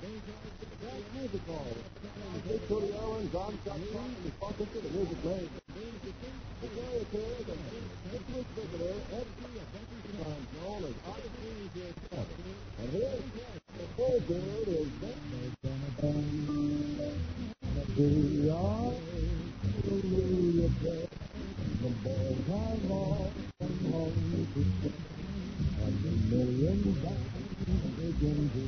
That's music hall. The big studio and John Scott responsive to the music played. The story occurs that this week's visitor, Ed finds known as Artistry yourself. And here, the full bird is we are the boys have all come home to stay, and the million dollars begin to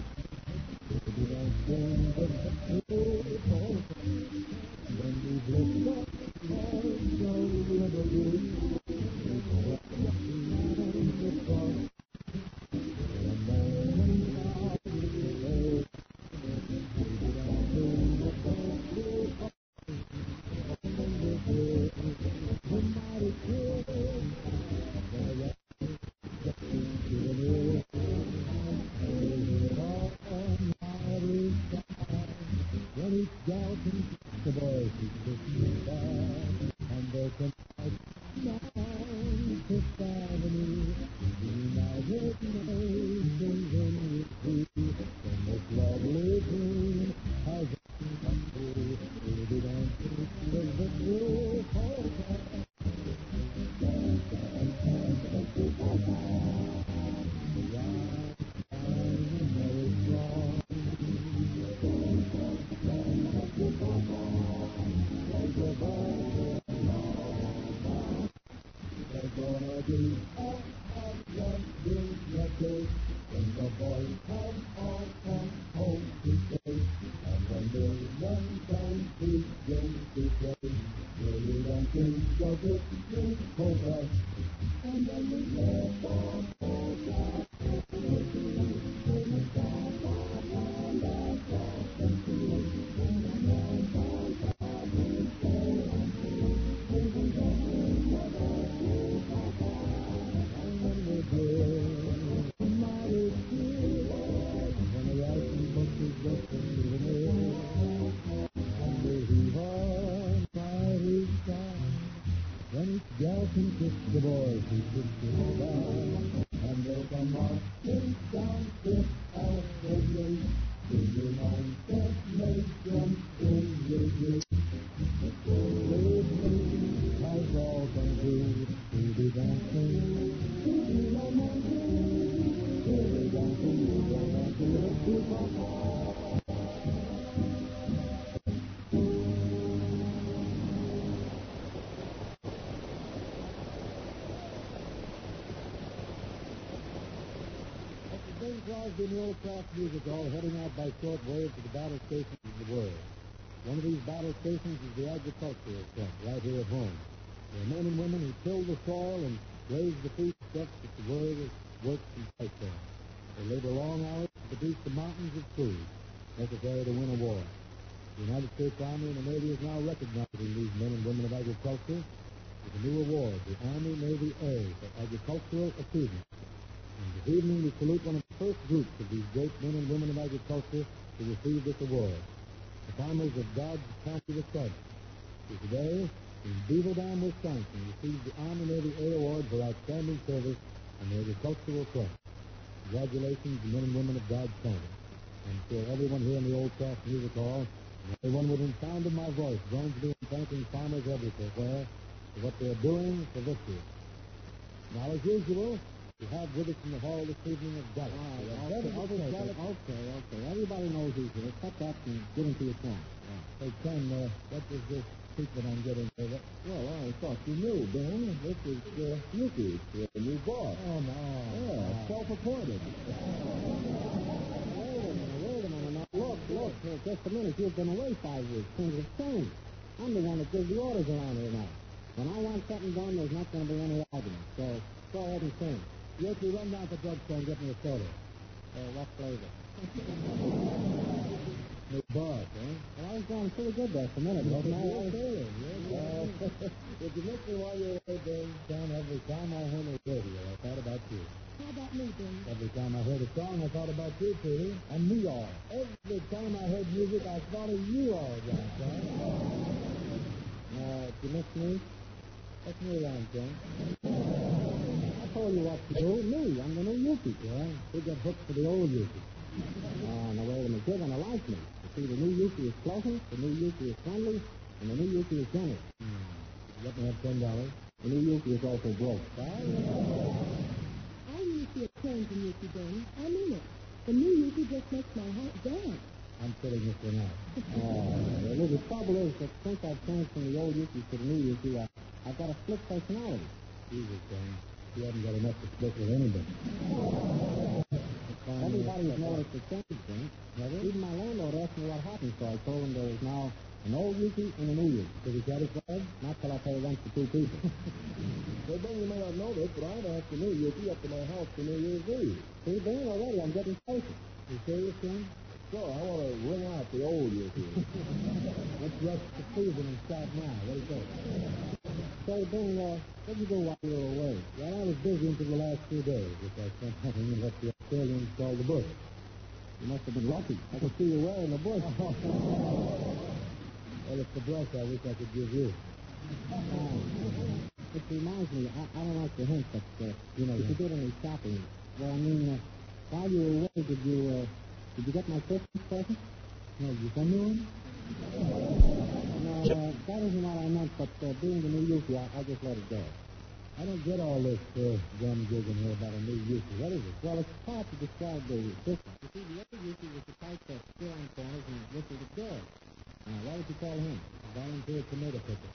in the old craft music hall, heading out by short wave to the battle stations of the world. One of these battle stations is the agricultural front, right here at home. There are men and women who till the soil and raise the foodstuffs that the world works and fights for. They labor long hours to produce the mountains of food necessary to win a war. The United States Army and the Navy is now recognizing these men and women of agriculture with a new award, the Army Navy A for agricultural achievement. And this evening we salute one of the first groups of these great men and women of agriculture to receive this award, the farmers of Dodge County, Wisconsin, who today, in Beaver Dam, Wisconsin, received the Army Navy A Award for outstanding service on the agricultural front. Congratulations, the men and women of Dodge County. I'm sure everyone here in the Old Craft Music Hall and everyone within sound of my voice joins me in thanking farmers everywhere for what they're doing for victory. Now, as usual, we have with us in the hall this evening of Dallas. Okay. Everybody knows who's here. Cut that and get into your song. Hey, Ken, what was this secret I'm getting to? Well, I thought you knew, Ben. This is Yuki, the new boss. Oh, no. Yeah, self-appointed. Wait a minute. Now, look. Just a minute. You've been away 5 weeks. Things have changed. I'm the one that gives the orders around here now. When I want something done, there's not going to be any argument. So, go ahead and sing. Yuki, run down to drugstore and get me a soda. What flavor? New boss, eh? Well, I was going pretty good there for a minute, wasn't I? Did you miss me while you were away, Ben? Son, every time I heard the radio, I thought about you. How about me, Ben? Every time I heard a song, I thought about you, Peter. And me all. Every time I heard music, I thought of you all, John. Did you miss me? What's me around, Ken? I told you what to do. Me, I'm the new Yuki. Yeah? We got booked for the old Yuki. Now, wait a minute. You're going to like me. You see, the new Yuki is pleasant, the new Yuki is friendly, and the new Yuki is generous. Let me have $10. The new Yuki is also broke. I really see a change in Yuki, Benny. I mean it. The new Yuki just makes my heart dance. I'm kidding, Mr. Knight. Well, the trouble is that since I've changed from the old Yuki to the new Yuki, I've got a split personality. Jesus, Jane. You haven't got enough to split with anybody. Everybody's noticed the change, Jim. Even my landlord asked me what happened, so I told him there was now an old Yuki and a new Yuki. Is he satisfied? Not till I pay rent for two people. Well, Ben, you may not know this, but I've asked the new Yuki up to my house for New Year's Eve. See, Ben, already I'm getting patient. You serious, Jane? Sure, I want to ring out the old Yuki. Let's rush the season and start now. What do you think? Say, Ben, what'd you do while you were away? Well, I was busy until the last 2 days, which I spent hunting in what the Australians call the bush. You must have been lucky. I could see you wearing the bush. Well, it's the brush I wish I could give you. It reminds me, I don't like to hint, but You know if you that. did any shopping, well, I mean, while you were away, did you get my Christmas present? No, you send me one? No, that isn't what I meant, but being the new Yuki, I just let it go. I don't get all this gum-gigging here about a new Yuki. What is it? Well, it's hard to describe the difference. You see, the other Yuki was the type that stood on corners and whistled at doors. Now, what would you call him? Volunteer tomato picker.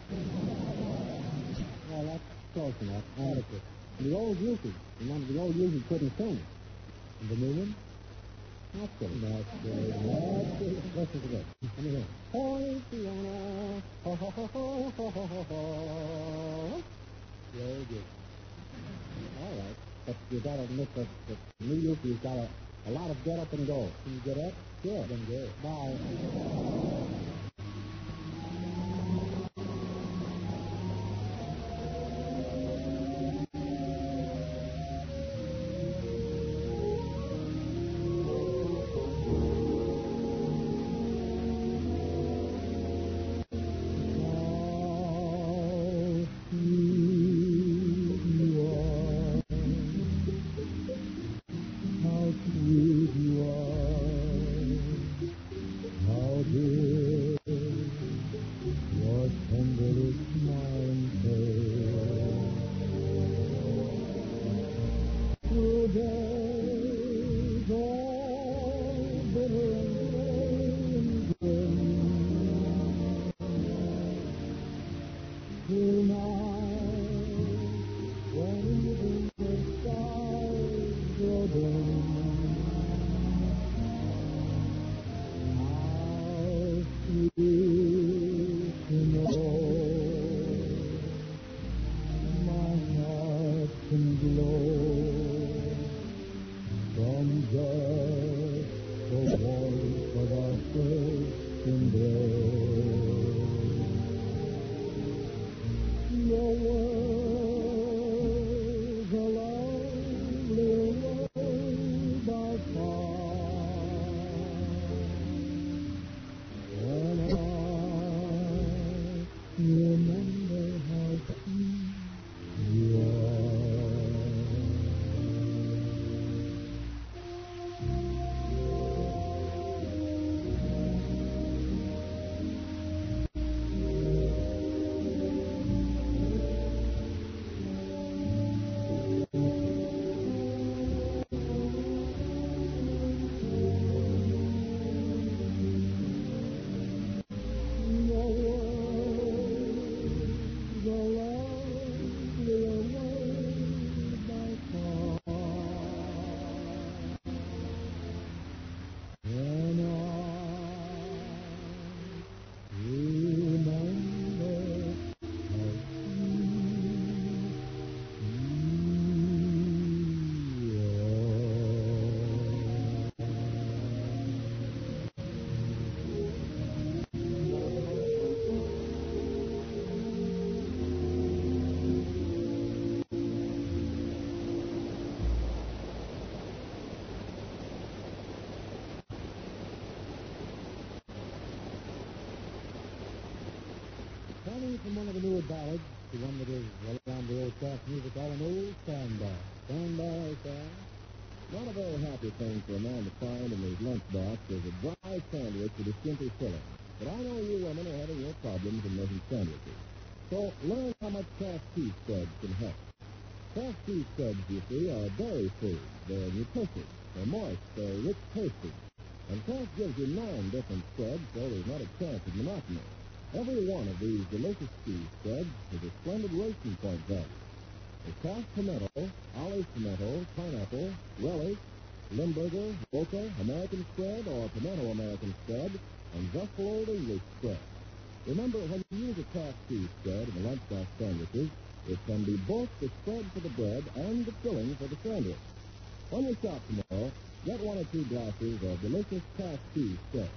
Well, that's close enough. Adequate. The old Yuki. Remember, the old Yuki couldn't sing. And the new one? That's good. That's good. Listen to this. Let me hear it. Holy Fiona, ho, ho, ho, ho, ho, ho, ho, ho. The old Yuki. All right. But you got to admit that the new Yuki's got a lot of get up and go. Can you get up? Sure. Then go. Bye. Turning from one of the newer ballads to one that is well around the old South music all in old Stand By. Stand by, sir. Not a very happy thing for a man to find in his lunchbox is a dry sandwich with a skimpy filling. But I know you women are having your problems in making sandwiches. So learn how much Kraft cheese spreads can help. Kraft cheese spreads, you see, are dairy food. They're nutritious, they're moist, they're rich tasting. And Kraft gives you 9 different spreads, so there's not a chance of monotony. Every one of these delicious cheese spreads is a splendid racing point value. The Kraft tomato, olive tomato, pineapple, relish, Limburger, Boca, American spread, or tomato American spread, and Zestful Old English spread. Remember, when you use a Kraft cheese spread in the lunchbox sandwiches, it can be both the spread for the bread and the filling for the sandwich. When you shop tomorrow, get 1 or 2 glasses of delicious Kraft cheese spread.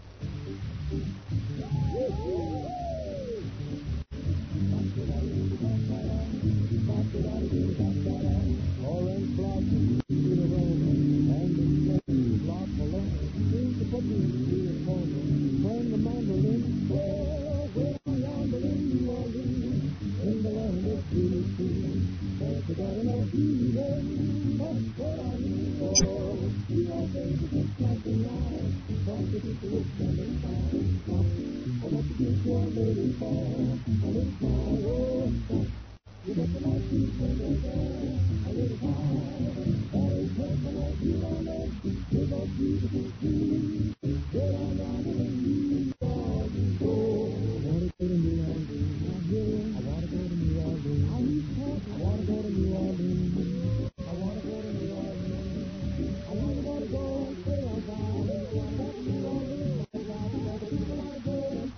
Orange blossoms, sweet aroma, and the spring block alone seems to put me in the mood of home. Playing the mandolin, where I yonder in New Orleans, in the land of blue sea. There's a garden of Eden, that's what I need. Oh, you are baby, just like the light. From the deep roots of the sky, oh, what you do for a little boy, a little boy, oh, stop. You got the light to send it there, a little high. There is nothing like you on earth, with a beautiful sea. Where I yonder in New Orleans, oh, I want to go to New Orleans, I want to go to New Orleans, I want to go to New Orleans, I want to go to New Orleans, I want to go, stay on time, I want to go to New Orleans, I want to go, stay on time,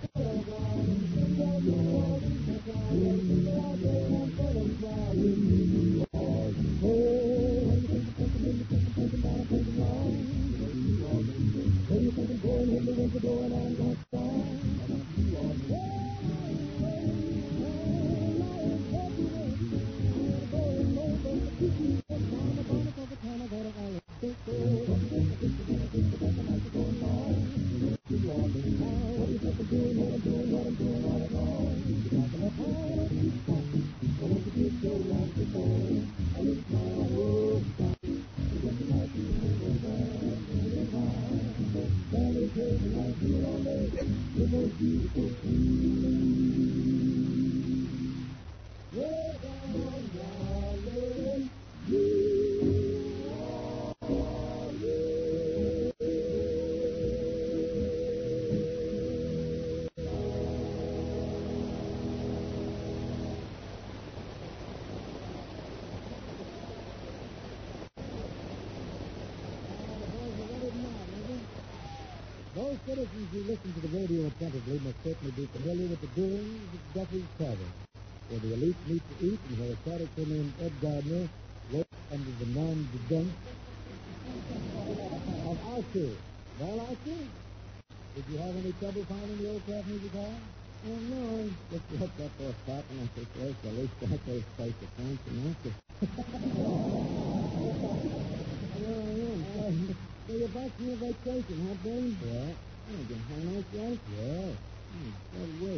Those citizens who listen to the radio attentively must certainly be familiar with the doings of Duffy's Tavern, where the elite meet to eat and where a character named Ed Gardner works under the nom de guerre of Archie. Well, Archie, did you have any trouble finding the old Kraft Music Hall? Oh, no, just looked up for a spot and I said, well, the least I could place a fancy answer. Here I am. So you're back from your vacation, huh, Ben? Yeah. Oh, you had a nice life? Yeah. Well, wait.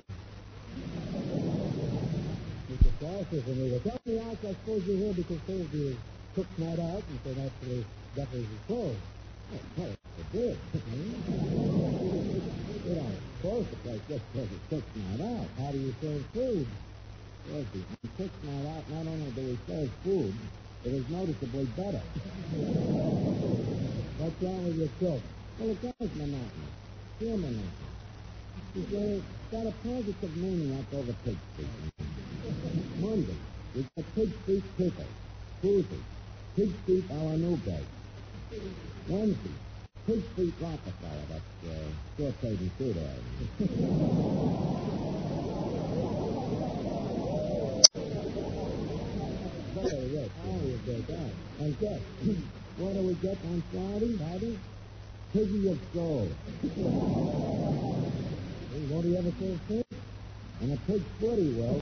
Mr. Francis and me. Tell me, Arch, I suppose you're here because Thursday is Cook's Night Out, and so naturally Duffy's is closed. Oh, no, it did. Well, of course, the place just says it's Cook's Night Out. How do you serve food? Well, see, on Cook's Night Out, not only do we serve food, it is noticeably better. What's wrong with your cook? Well, it does monotonous. Pure monotonous. He's got a positive maniac over Pig Street. Monday, we've got Pig Street Pickle. Tuesday, Pig Street a la Newgate. Wednesday, Pig Street Rockefeller. That's still trading food area. Very rich. Oh, you did that. And guess, what do we get on Friday? Friday? Piggy of Gold. Hey, won't he ever serve fish? And a pig's foot he will.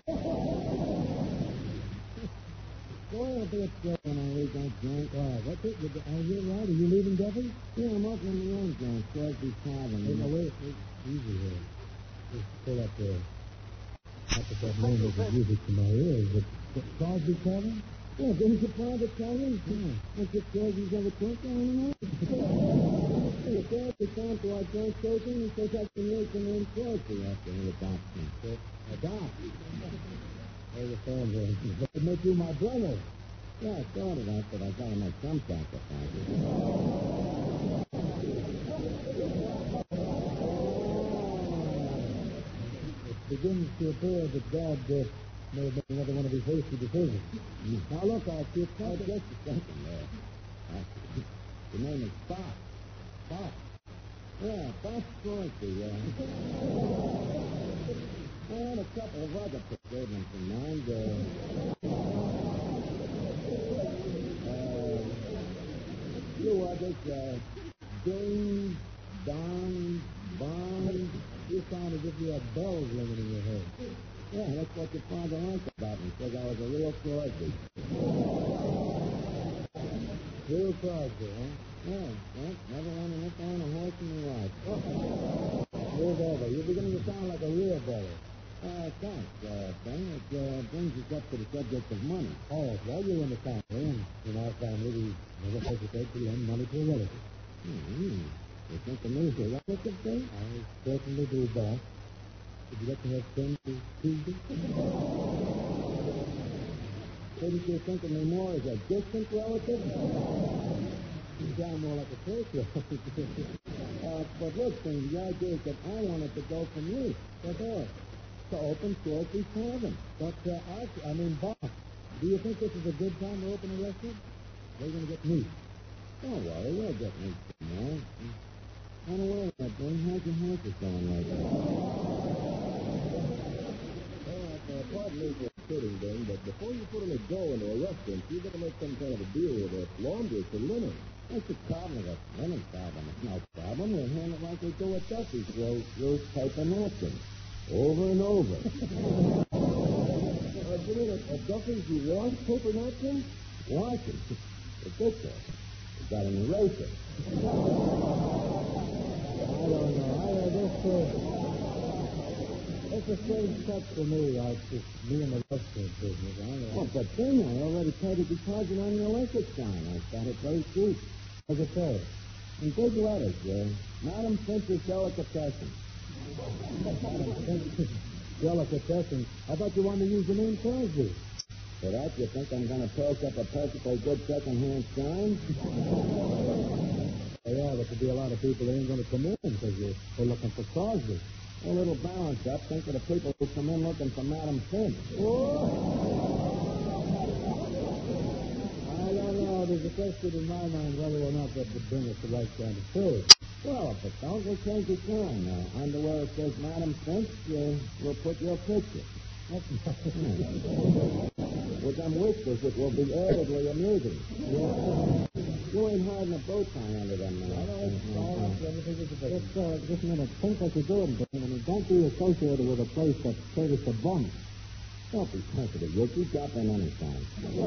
Boy, it'll be a thrill when I read that joint. What's it? Are you right? Are you leaving Duffy? Yeah, I'm opening my own joint, Crosby Tavern. Hey, now, wait. Easy here. Just pull up there. Not that that name isn't music to my ears, but Crosby Tavern? Yeah, didn't your father tell you? That's the cause he's ever took, I don't know. Hey, the dad was down to our joint station and says I can use the name Crosby after he adopted me. Adopt? Hey, the phone here. That make you my brother. Yeah, I thought of that, but I gotta make some sacrifices. It begins to appear that Dad may have made another one of his hasty decisions. Now, look, I'll see Just a second there. Your name is Bob. Bob. Yeah, Bob Crosby, yeah. I had a couple of other pursuits in mind. Few others, Ding, Don, Bond. You sound as if you had bells ringing in your head. Yeah, that's what your father liked about me. Says I was a real Crosby. Bill Crosby, huh? Yeah, never wanted to look on a horse in your life. Move over. You're beginning to sound like a real brother. Thanks, Ben. It brings us up to the subject of money. Oh, well, you're in the family, and in our family, we never hesitate to lend money to a relative. You think of me as a relative, Ben? I certainly do, boss. Did you get to have friends this Tuesday? Couldn't you think of me more as a distant relative? You sound more like a close relative. But look, Ben, the idea is that I wanted to go from you. What for? To open Crosby's Tavern. But, boss, do you think this is a good time to open a restaurant? They're going to get meat. Don't worry, we'll get meat tomorrow. On the way, Ben, how's your horses going lately? Pardon me for kidding, Ben, but before you put any dough into a restaurant, you got to make some kind of a deal with the laundry for linen. What's the problem with a linen problem? It's no problem. We'll handle it like we do at Duffy's. We'll use paper napkins. Over and over. At Duffy's, you wash paper napkins? Wash them? Ridiculous. You got an eraser. I don't know. It's a strange touch for me, like just me and the restaurant business. Oh, but then I already paid a deposit on your electric sign. I got it very cheap. As I say, In big letters, Madam Finch's Delicatessen. Delicatessen. I thought you wanted to use the name Crosby. For that, you think I'm going to toss up a perfectly good second-hand sign? Yeah, but there'll be a lot of people that ain't going to come in because they're looking for Crosby. A little balance up. Think of the people who come in looking for Madam Finch. I don't know. There's a question in my mind whether or not that would bring us the right kind of food. Well, if it don't, we'll change the sign. Under where it says Madam Finch, we'll put your picture. That's not With them whiskers, it will be addedly amusing. You ain't hiding a bow tie under them now. Just a minute. Think what you're doing, and don't be associated with a place that caters to bums. Don't be sensitive, Rick. You drop in any time.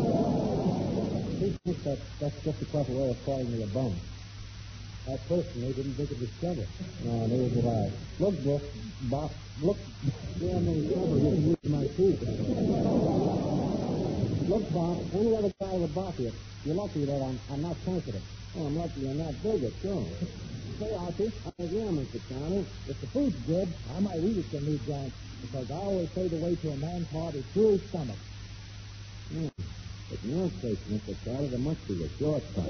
He thinks that's just a clever way of calling me a bum. I personally didn't think it was clever. No, neither did I. Look, Boss, look. See how many trouble you can use my teeth. Look, Boss, any other guy would bark you. You're lucky that I'm not sensitive. Oh, I'm lucky you're not bigger, too. Say, Archie, Yeah, Mr. Connie. if the food's good, I might eat it from these joints, because I always say the way to a man's heart is through his stomach. But in your case, Mr. Carter, there must be a shortcut.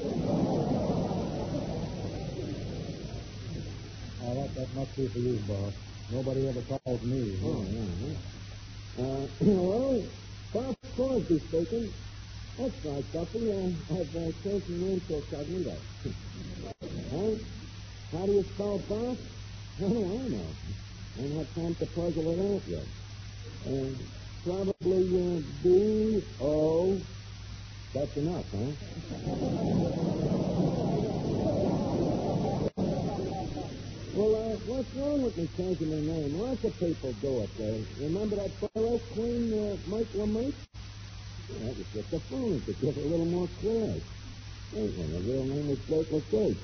Oh, that must be for you, boss. Nobody ever calls me. Oh, yeah. Well, Bob Crosby speaking. That's right, Duffy. I've changed my name to Cognito. Huh? How do you spell Bob? Oh, I know. I ain't had time to puzzle it out yet. Probably B-O. That's enough, huh? Well, what's wrong with me changing my name? Lots of people do it. Remember that Burroughs queen, Mike LeMake? That was just a phony to give it a little more class. Hey, and her real name was Blake LaCage.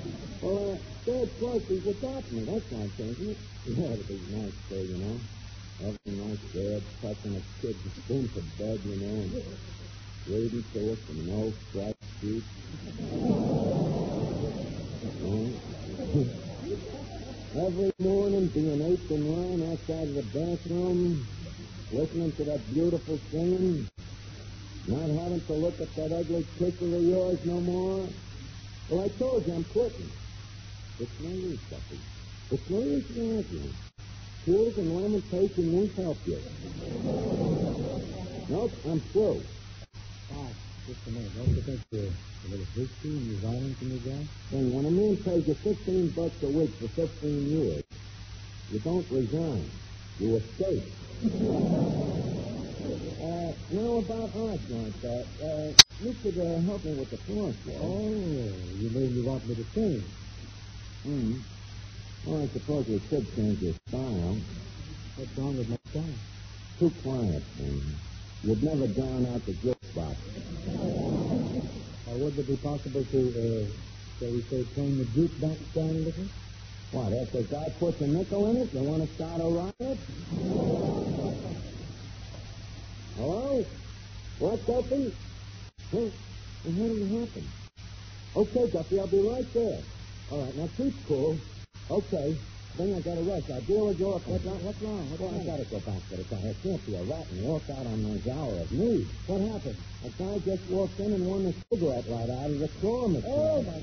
Well, Dad Crosby's adopting me. That's not changing it. Yeah, it'll be nice, too, you know. Everything like Dad tucking a kid into bed, you know, and reading to us in no striped sheet. Every morning being aped in line outside of the bathroom, listening to that beautiful singing, not having to look at that ugly picture of yours no more. Well, I told you I'm quitting. It's no use, Duffy. It's no use arguing. Tears and lamentation won't help you. Nope, I'm through. Just a minute. Don't you think you're a little hasty and resigning from your job? Then when a man pays you $15 a week for 15 years, you don't resign. You escape. Now about our joint, you could help me with the floor, sir. Oh, you mean you want me to change? Well, I suppose we could change your style. What's wrong with my style? Too quiet, man. You'd never drown out the jukebox. Would it be possible to, shall we say, turn the jukebox down a little? What, if the guy puts a nickel in it, you want to start a rocket? Hello? What, Duffy? Hey, what did it happen? Okay, Duffy, I'll be right there. All right, now keep cool. Okay. Then I gotta rush. I'll deal with your... What's wrong? Well, I gotta go back to the car. It can't be a rat and walk out on this hour of need. What happened? A guy just walked in and won a cigarette right out of the store machine. Oh, my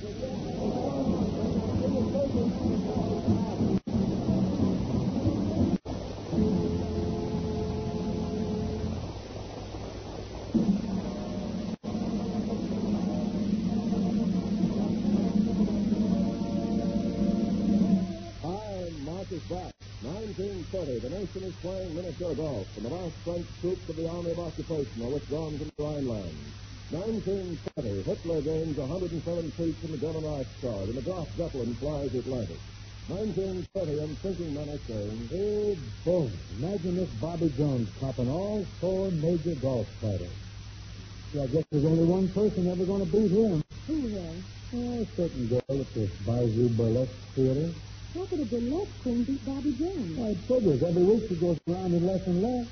Back. 1930, the nation is playing miniature golf, and the last French troops of the Army of Occupation are withdrawn from the Rhineland. 1930, Hitler gains 107 feet from the German Reichstag, and the Graf Zeppelin flies Atlantic. 1930, and thinking men are saying, Big boom. Imagine this Bobby Jones topping all 4 major golf titles. See, I guess there's only one person ever going to beat him. Who will? A certain girl at this Bayou Burlesque Theater. How could a burlesque queen beat Bobby Jones? I figures every week she goes around in less and less.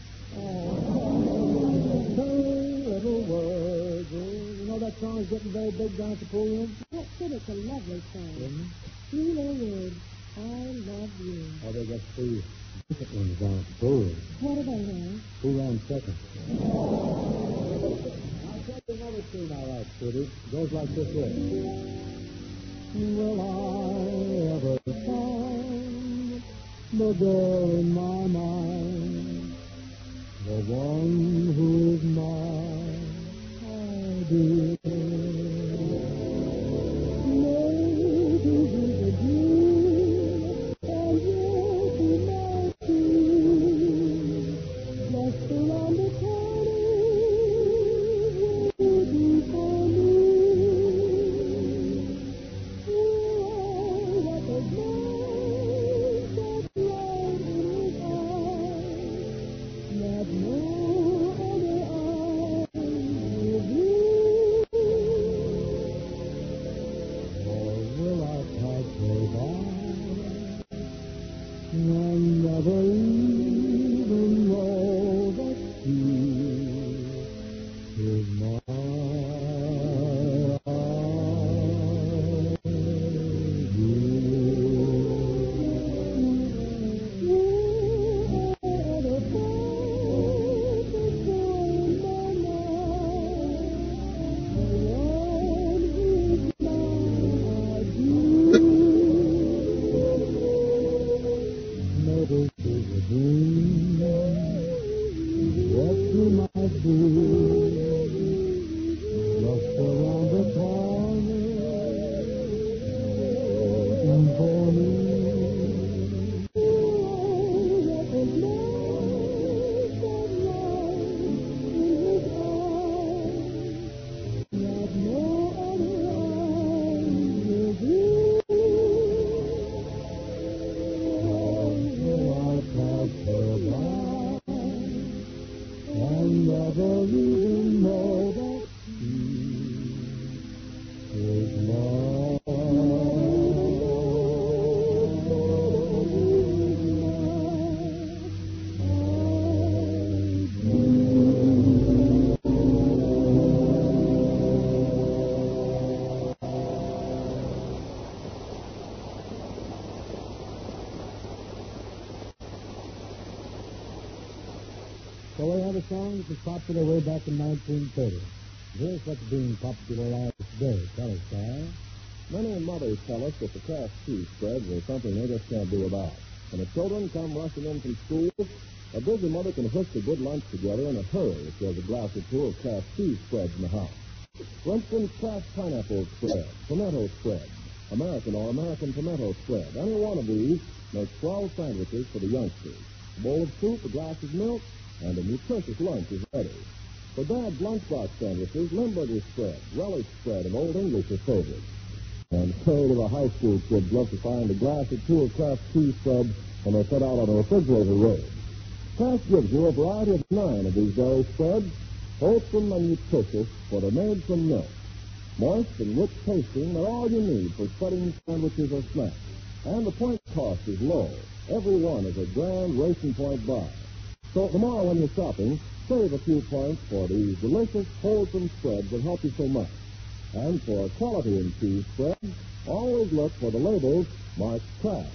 Hey, little words. You know that song is getting very big down at the pool room? That said, it's a lovely song. Isn't it? 3 little words. I love you. Oh, they got 3 different ones down at the pool room. What are they now? Who ran second? I'll check another tune all right, Kitty. It goes like this here. Will I ever find the girl in my mind, the one who is mine, I do. Maybe he's a dream, and you'll be my dream. Just around the corner, waiting for me. So we have a song that was popular way back in 1930. Here's what's being popularized today. Tell us, Sal. Many mothers tell us that the Kraft cheese spreads are something they just can't do about. When the children come rushing in from school, a busy mother can whisk a good lunch together in a hurry if there's a glass or two of Kraft cheese spreads in the house. For instance, Kraft pineapple spread, pimento spread, American or American pimento spread. Any one of these makes 12 sandwiches for the youngsters. A bowl of soup, a glass of milk, and a nutritious lunch is ready. For Dad's lunchbox sandwiches, Limburger spread, relish spread, and Old English are favorites. And so do the high school kids love to find a glass or two of Kraft cheese spreads when they're set out on a refrigerator road. Kraft gives you a variety of 9 of these dairy spreads, wholesome and nutritious, for they're made from milk. Moist and rich tasting, they're all you need for spreading sandwiches or snacks. And the point cost is low. Every one is a grand Racing Point buy. So tomorrow when you're shopping, save a few points for these delicious, wholesome spreads that help you so much. And for quality in cheese spreads, always look for the labels marked Kraft.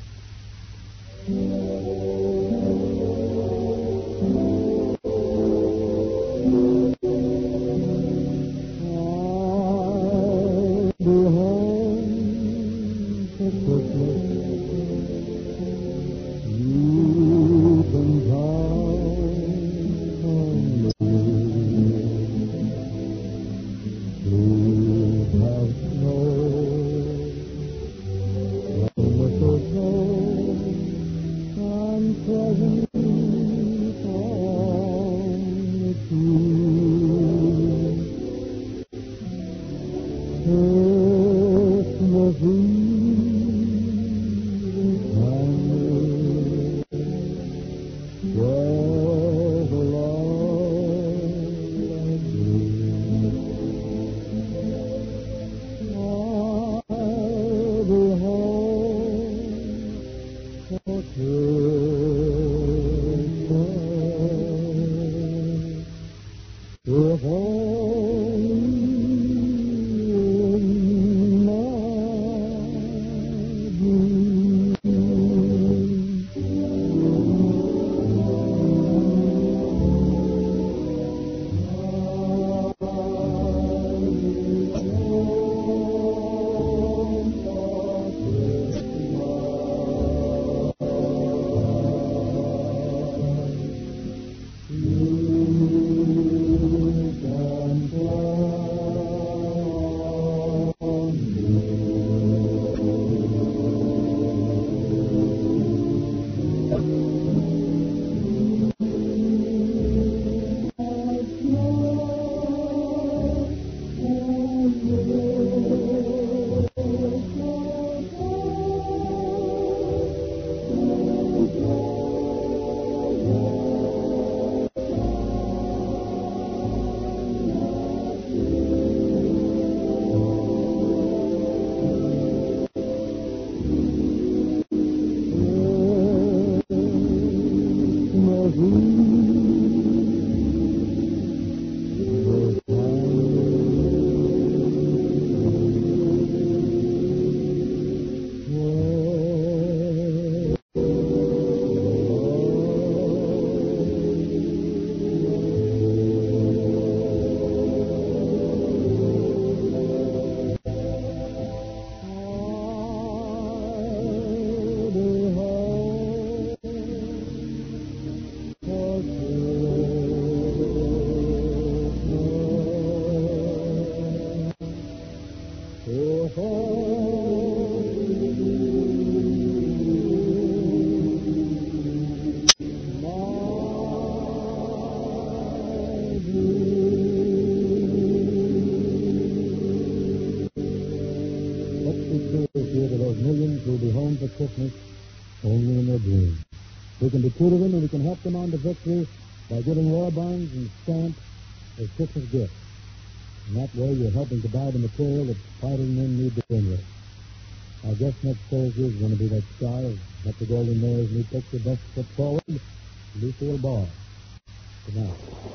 Christmas only in their dreams. We can be true to them, and we can help them on to victory by giving war bonds and stamps as Christmas gifts. And that way you're helping to buy the material that fighting men need to win with. Our guest next Thursday is going to be that star of Let the Golden Mares New Picture Best Foot Forward, Lucille Ball. Good night.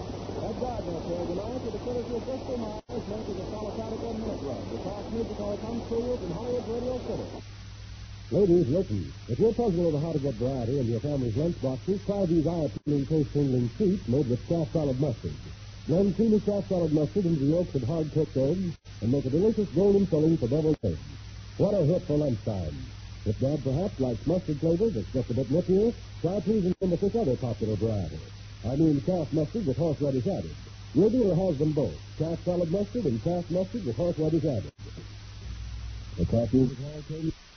Ed Gardner appears tonight with the courtesy of Bristol Myers making the Solitaric 1 Minute Run. The talk music all comes to you from Hollywood Radio City. Ladies, listen. If you're puzzled over how to get variety in your family's lunch boxes, try these eye-appealing, taste-tingling treats made with Kraft Salad Mustard. Blend creamy Kraft Salad Mustard into the yolks of hard-cooked eggs and make a delicious golden filling for deviled eggs. What a hit for lunchtime. If Dad perhaps likes mustard flavor that's just a bit nippier, try pleasing him with this other popular variety. I mean Kraft Mustard with horseradish added. Your dealer has them both, Kraft Salad Mustard and Kraft Mustard with horseradish added. The coffee is all